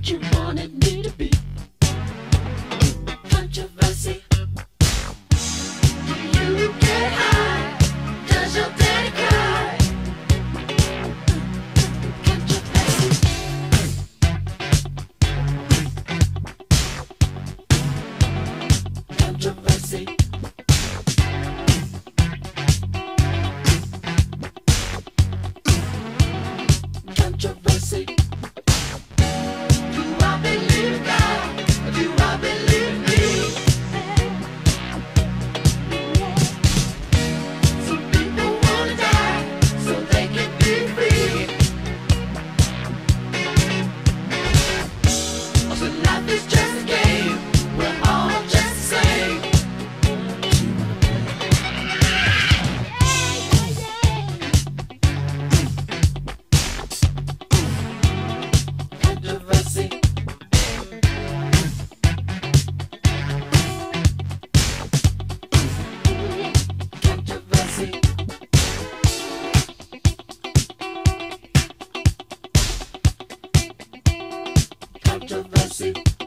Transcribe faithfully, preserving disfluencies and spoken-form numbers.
you wanted me to be. Controversy. Do you get high? Does your daddy cry? Controversy. Controversy. Controversy. Do I believe God? Do I believe me? Some people wanna die so they can be free. So life is just a game. We're all just the same. Controversy. Controversy. Controversy.